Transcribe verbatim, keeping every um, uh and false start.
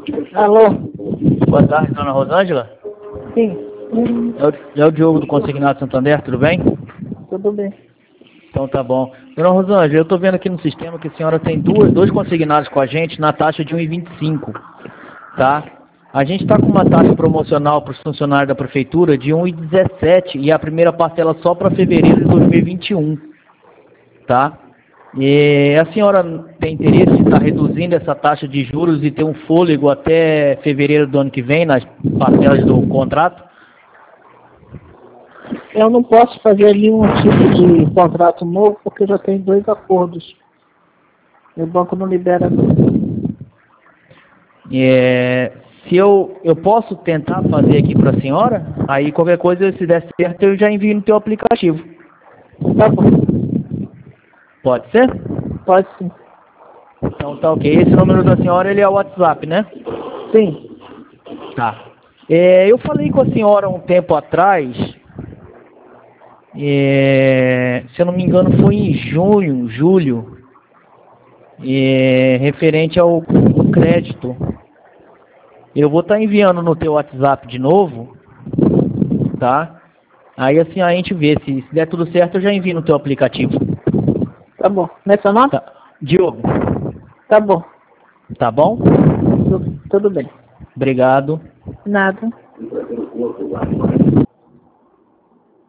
Alô? Boa tarde, dona Rosângela. Sim. É o, é o Diogo do Consignado Santander, tudo bem? Tudo bem. Então tá bom. Dona Rosângela, eu estou vendo aqui no sistema que a senhora tem duas, dois consignados com a gente na taxa de um vírgula vinte e cinco, tá? A gente está com uma taxa promocional para os funcionários da prefeitura de um vírgula dezessete e a primeira parcela só para fevereiro de dois mil e vinte e um, tá? E a senhora tem interesse em estar reduzindo essa taxa de juros e ter um fôlego até fevereiro do ano que vem nas parcelas do contrato? Eu não posso fazer nenhum tipo de contrato novo porque já tem dois acordos. E o banco não libera não. É, se eu, eu posso tentar fazer aqui para a senhora, aí qualquer coisa, se der certo, eu já envio no teu aplicativo. Tá bom. Pode ser? Pode sim. Então tá ok. Esse número da senhora, ele é o WhatsApp, né? Sim. Tá. É, eu falei com a senhora um tempo atrás, é, se eu não me engano foi em junho, julho, é, referente ao crédito. Eu vou estar enviando no teu WhatsApp de novo, tá? Aí assim a gente vê, se, se der tudo certo eu já envio no teu aplicativo. Tá bom. Não é seu nome? Tá. Diogo, Tá bom. tá bom? Tudo, tudo bem. Obrigado. Nada.